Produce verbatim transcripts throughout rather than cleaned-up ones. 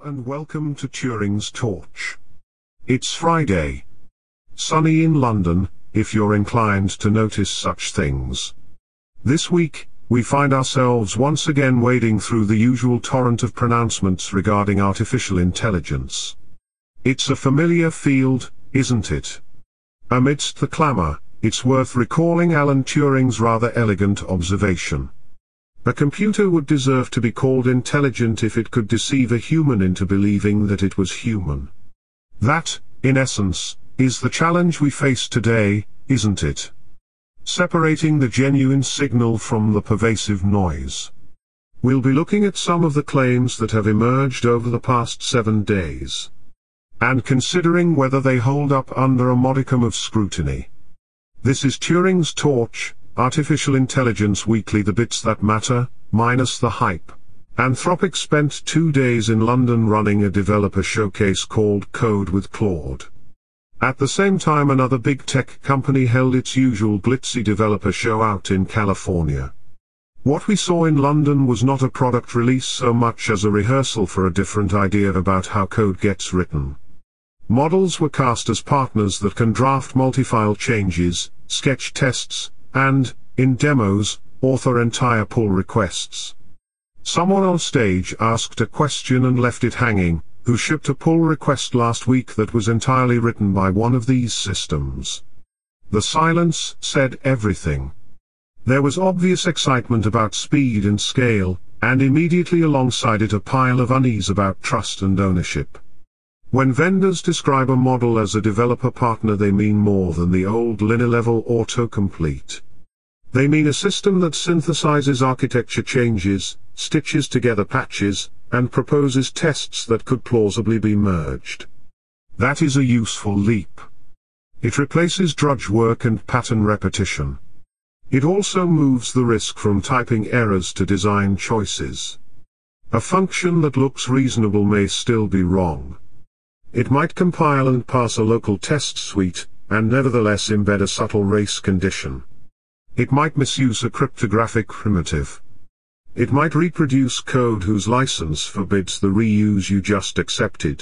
and welcome to Turing's Torch. It's Friday. Sunny in London, if you're inclined to notice such things. This week, we find ourselves once again wading through the usual torrent of pronouncements regarding artificial intelligence. It's a familiar field, isn't it? Amidst the clamour, it's worth recalling Alan Turing's rather elegant observation. A computer would deserve to be called intelligent if it could deceive a human into believing that it was human. That, in essence, is the challenge we face today, isn't it? Separating the genuine signal from the pervasive noise. We'll be looking at some of the claims that have emerged over the past seven days. And considering whether they hold up under a modicum of scrutiny. This is Turing's Torch, Artificial Intelligence Weekly, the bits that matter, minus the hype. Anthropic spent two days in London running a developer showcase called Code with Claude. At the same time, another big tech company held its usual glitzy developer show out in California. What we saw in London was not a product release so much as a rehearsal for a different idea about how code gets written. Models were cast as partners that can draft multi-file changes, sketch tests, and, in demos, author entire pull requests. Someone on stage asked a question and left it hanging, who shipped a pull request last week that was entirely written by one of these systems. The silence said everything. There was obvious excitement about speed and scale, and immediately alongside it a pile of unease about trust and ownership. When vendors describe a model as a developer partner, they mean more than the old linear-level autocomplete. They mean a system that synthesizes architecture changes, stitches together patches, and proposes tests that could plausibly be merged. That is a useful leap. It replaces drudge work and pattern repetition. It also moves the risk from typing errors to design choices. A function that looks reasonable may still be wrong. It might compile and pass a local test suite, and nevertheless embed a subtle race condition. It might misuse a cryptographic primitive. It might reproduce code whose license forbids the reuse you just accepted.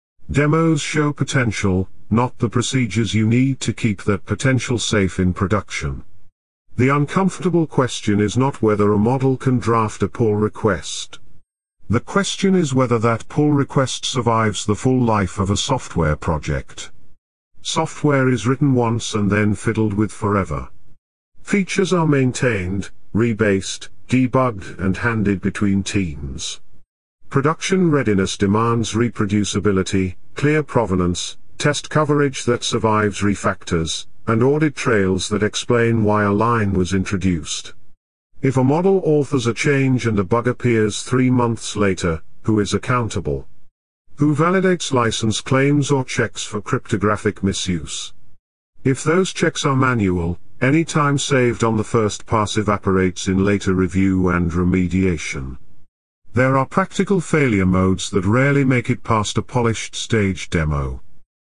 Demos show potential, not the procedures you need to keep that potential safe in production. The uncomfortable question is not whether a model can draft a pull request. The question is whether that pull request survives the full life of a software project. Software is written once and then fiddled with forever. Features are maintained, rebased, debugged, and handed between teams. Production readiness demands reproducibility, clear provenance, test coverage that survives refactors, and audit trails that explain why a line was introduced. If a model authors a change and a bug appears three months later, who is accountable? Who validates license claims or checks for cryptographic misuse? If those checks are manual, any time saved on the first pass evaporates in later review and remediation. There are practical failure modes that rarely make it past a polished stage demo.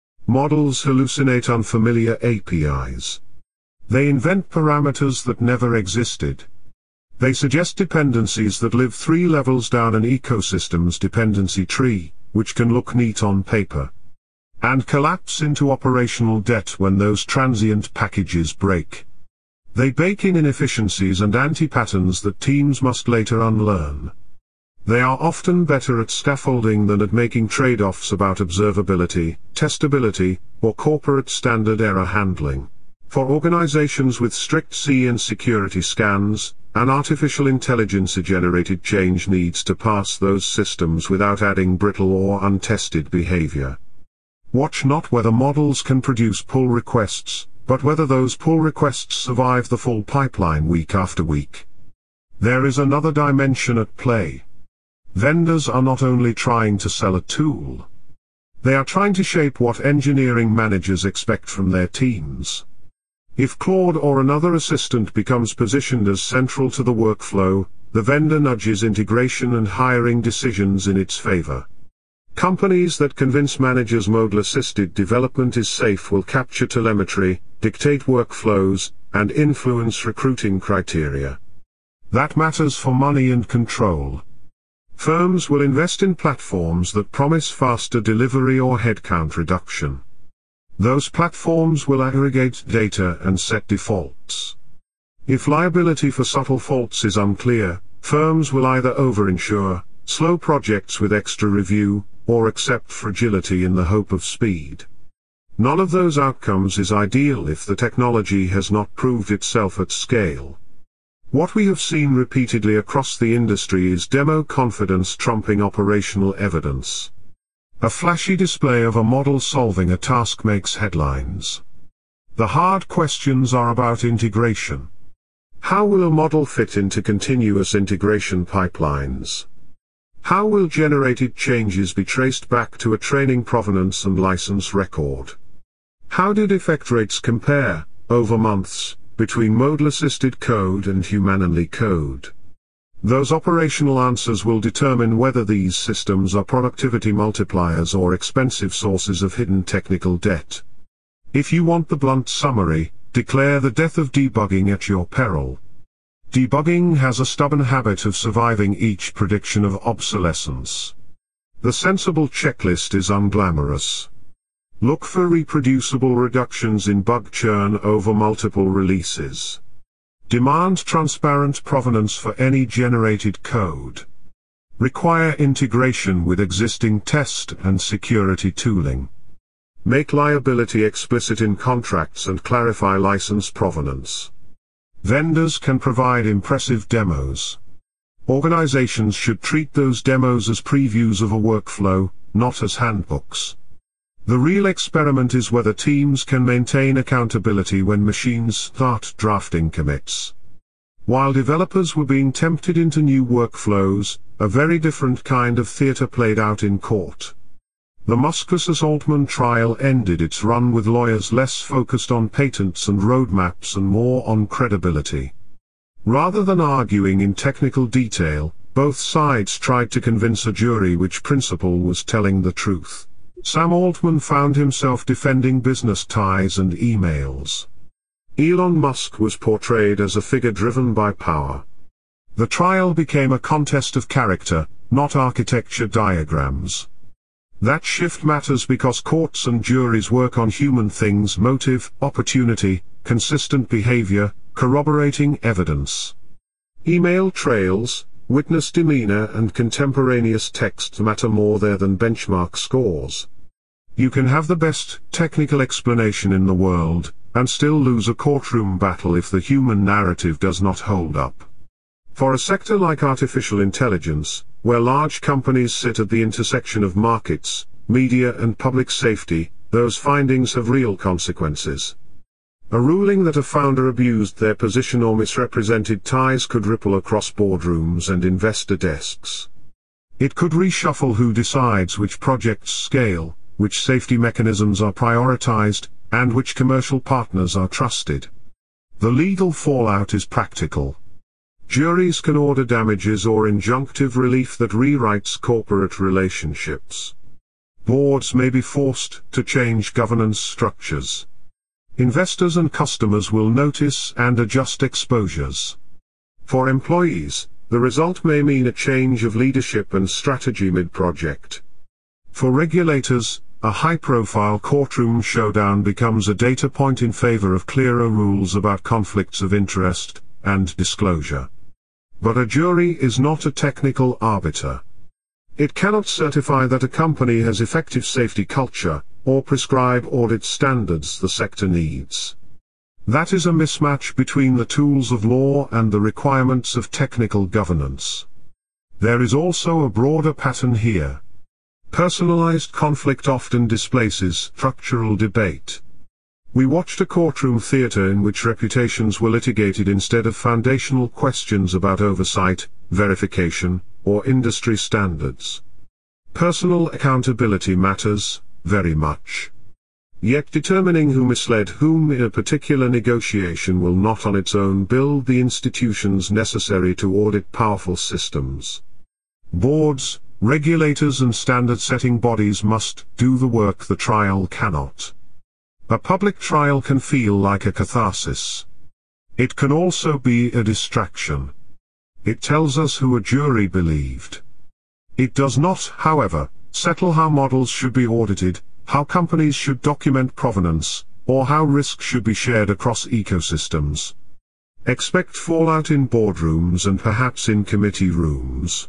Models hallucinate unfamiliar A P Is. They invent parameters that never existed. They suggest dependencies that live three levels down an ecosystem's dependency tree, which can look neat on paper, and collapse into operational debt when those transient packages break. They bake in inefficiencies and anti-patterns that teams must later unlearn. They are often better at scaffolding than at making trade-offs about observability, testability, or corporate standard error handling. For organizations with strict C and security scans, an artificial intelligence-generated change needs to pass those systems without adding brittle or untested behavior. Watch not whether models can produce pull requests, but whether those pull requests survive the full pipeline week after week. There is another dimension at play. Vendors are not only trying to sell a tool. They are trying to shape what engineering managers expect from their teams. If Claude or another assistant becomes positioned as central to the workflow, the vendor nudges integration and hiring decisions in its favor. Companies that convince managers model-assisted development is safe will capture telemetry, dictate workflows, and influence recruiting criteria. That matters for money and control. Firms will invest in platforms that promise faster delivery or headcount reduction. Those platforms will aggregate data and set defaults. If liability for subtle faults is unclear, firms will either overinsure, slow projects with extra review, or accept fragility in the hope of speed. None of those outcomes is ideal if the technology has not proved itself at scale. What we have seen repeatedly across the industry is demo confidence trumping operational evidence. A flashy display of a model solving a task makes headlines. The hard questions are about integration. How will a model fit into continuous integration pipelines? How will generated changes be traced back to a training provenance and license record? How did effect rates compare, over months, between model-assisted code and human-only code? Those operational answers will determine whether these systems are productivity multipliers or expensive sources of hidden technical debt. If you want the blunt summary, declare the death of debugging at your peril. Debugging has a stubborn habit of surviving each prediction of obsolescence. The sensible checklist is unglamorous. Look for reproducible reductions in bug churn over multiple releases. Demand transparent provenance for any generated code. Require integration with existing test and security tooling. Make liability explicit in contracts and clarify license provenance. Vendors can provide impressive demos. Organizations should treat those demos as previews of a workflow, not as handbooks. The real experiment is whether teams can maintain accountability when machines start drafting commits. While developers were being tempted into new workflows, a very different kind of theater played out in court. The Muskus-Altman trial ended its run with lawyers less focused on patents and roadmaps and more on credibility. Rather than arguing in technical detail, both sides tried to convince a jury which principal was telling the truth. Sam Altman found himself defending business ties and emails. Elon Musk was portrayed as a figure driven by power. The trial became a contest of character, not architecture diagrams. That shift matters because courts and juries work on human things: motive, opportunity, consistent behavior, corroborating evidence. Email trails, witness demeanor and contemporaneous text matter more there than benchmark scores. You can have the best technical explanation in the world, and still lose a courtroom battle if the human narrative does not hold up. For a sector like artificial intelligence, where large companies sit at the intersection of markets, media and public safety, those findings have real consequences. A ruling that a founder abused their position or misrepresented ties could ripple across boardrooms and investor desks. It could reshuffle who decides which projects scale, which safety mechanisms are prioritized, and which commercial partners are trusted. The legal fallout is practical. Juries can order damages or injunctive relief that rewrites corporate relationships. Boards may be forced to change governance structures. Investors and customers will notice and adjust exposures. For employees, the result may mean a change of leadership and strategy mid-project. For regulators, a high-profile courtroom showdown becomes a data point in favor of clearer rules about conflicts of interest and disclosure. But a jury is not a technical arbiter. It cannot certify that a company has effective safety culture, or prescribe audit standards the sector needs. That is a mismatch between the tools of law and the requirements of technical governance. There is also a broader pattern here. Personalized conflict often displaces structural debate. We watched a courtroom theater in which reputations were litigated instead of foundational questions about oversight, verification, or industry standards. Personal accountability matters very much. Yet determining who misled whom in a particular negotiation will not on its own build the institutions necessary to audit powerful systems. Boards, regulators and standard-setting bodies must do the work the trial cannot. A public trial can feel like a catharsis. It can also be a distraction. It tells us who a jury believed. It does not, however, settle how models should be audited, how companies should document provenance, or how risk should be shared across ecosystems. Expect fallout in boardrooms and perhaps in committee rooms.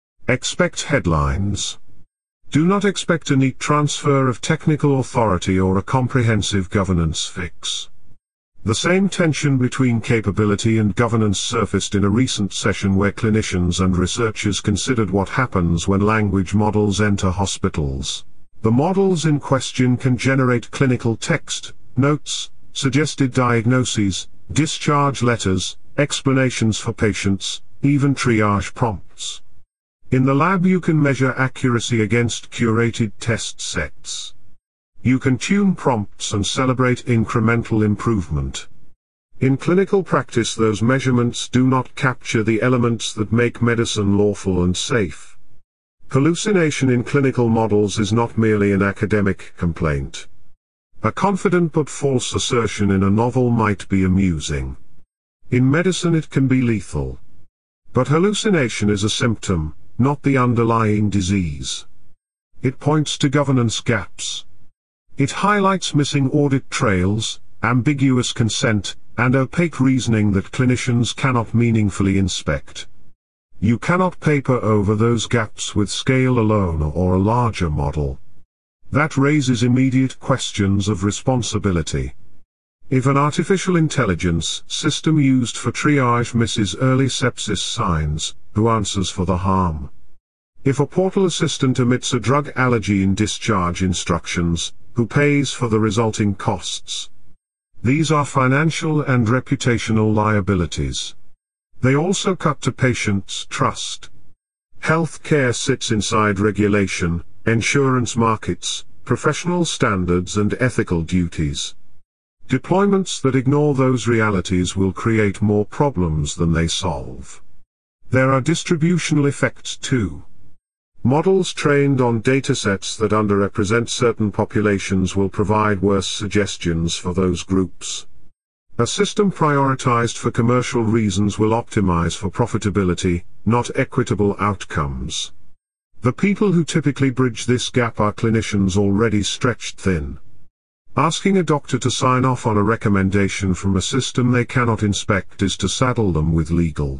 Expect headlines. Do not expect a neat transfer of technical authority or a comprehensive governance fix. The same tension between capability and governance surfaced in a recent session where clinicians and researchers considered what happens when language models enter hospitals. The models in question can generate clinical text, notes, suggested diagnoses, discharge letters, explanations for patients, even triage prompts. In the lab you can measure accuracy against curated test sets. You can tune prompts and celebrate incremental improvement. In clinical practice those measurements do not capture the elements that make medicine lawful and safe. Hallucination in clinical models is not merely an academic complaint. A confident but false assertion in a novel might be amusing. In medicine it can be lethal. But hallucination is a symptom, not the underlying disease. It points to governance gaps. It highlights missing audit trails, ambiguous consent, and opaque reasoning that clinicians cannot meaningfully inspect. You cannot paper over those gaps with scale alone or a larger model. That raises immediate questions of responsibility. If an artificial intelligence system used for triage misses early sepsis signs, who answers for the harm? If a portal assistant omits a drug allergy in discharge instructions, who pays for the resulting costs? These are financial and reputational liabilities. They also cut to patients' trust. Healthcare sits inside regulation, insurance markets, professional standards and ethical duties. Deployments that ignore those realities will create more problems than they solve. There are distributional effects too. Models trained on datasets that underrepresent certain populations will provide worse suggestions for those groups. A system prioritized for commercial reasons will optimize for profitability, not equitable outcomes. The people who typically bridge this gap are clinicians already stretched thin. Asking a doctor to sign off on a recommendation from a system they cannot inspect is to saddle them with legal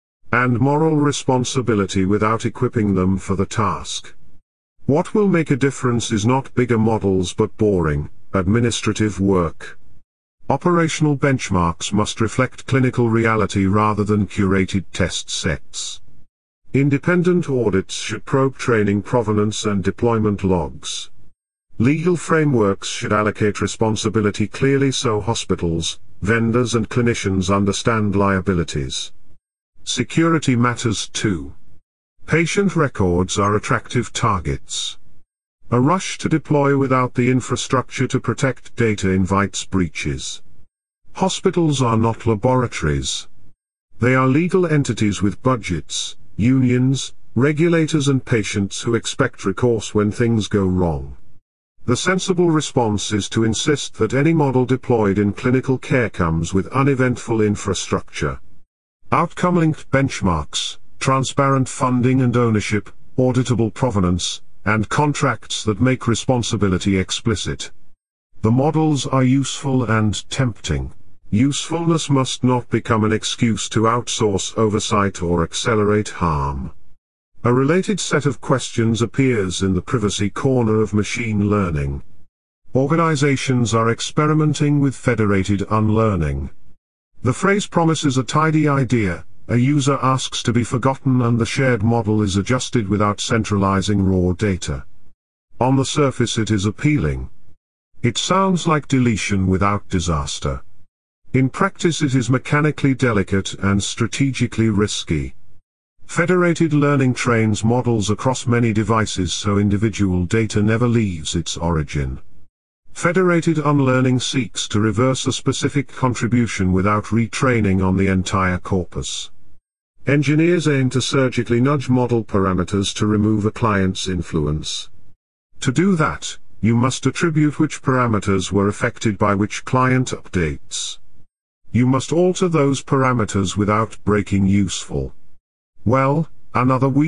and moral responsibility without equipping them for the task. What will make a difference is not bigger models but boring, administrative work. Operational benchmarks must reflect clinical reality rather than curated test sets. Independent audits should probe training provenance and deployment logs. Legal frameworks should allocate responsibility clearly so hospitals, vendors and clinicians understand liabilities. Security matters too. Patient records are attractive targets. A rush to deploy without the infrastructure to protect data invites breaches. Hospitals are not laboratories. They are legal entities with budgets, unions, regulators and patients who expect recourse when things go wrong. The sensible response is to insist that any model deployed in clinical care comes with uneventful infrastructure. Outcome-linked benchmarks, transparent funding and ownership, auditable provenance, and contracts that make responsibility explicit. The models are useful and tempting. Usefulness must not become an excuse to outsource oversight or accelerate harm. A related set of questions appears in the privacy corner of machine learning. Organizations are experimenting with federated unlearning. The phrase promises a tidy idea, a user asks to be forgotten and the shared model is adjusted without centralizing raw data. On the surface it is appealing. It sounds like deletion without disaster. In practice it is mechanically delicate and strategically risky. Federated learning trains models across many devices so individual data never leaves its origin. Federated unlearning seeks to reverse a specific contribution without retraining on the entire corpus. Engineers aim to surgically nudge model parameters to remove a client's influence. To do that, you must attribute which parameters were affected by which client updates. You must alter those parameters without breaking useful. Well, another week,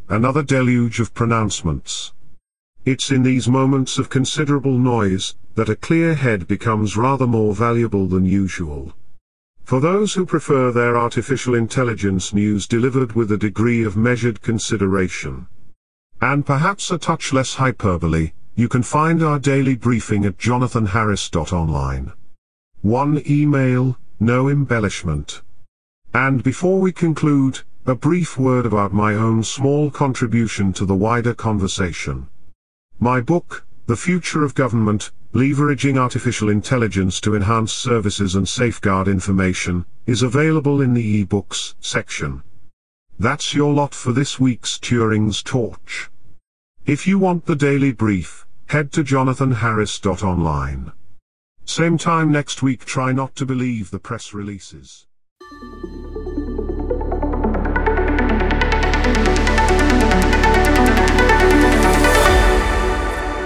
another deluge of pronouncements. It's in these moments of considerable noise that a clear head becomes rather more valuable than usual. For those who prefer their artificial intelligence news delivered with a degree of measured consideration, and perhaps a touch less hyperbole, you can find our daily briefing at jonathan harris dot online. One email, no embellishment. And before we conclude, a brief word about my own small contribution to the wider conversation. My book, The Future of Government, Leveraging Artificial Intelligence to Enhance Services and Safeguard Information, is available in the eBooks section. That's your lot for this week's Turing's Torch. If you want the daily brief, head to jonathan harris dot online. Same time next week. Try not to believe the press releases.